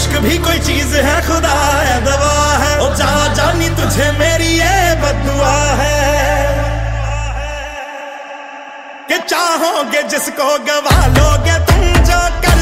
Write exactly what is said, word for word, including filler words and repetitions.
इश्क भी कोई चीज है, खुदा है दवा है। ओ जा जानी तुझे मेरी ये बद्दुआ है कि चाहोगे जिसको गवा लोगे तुम जो।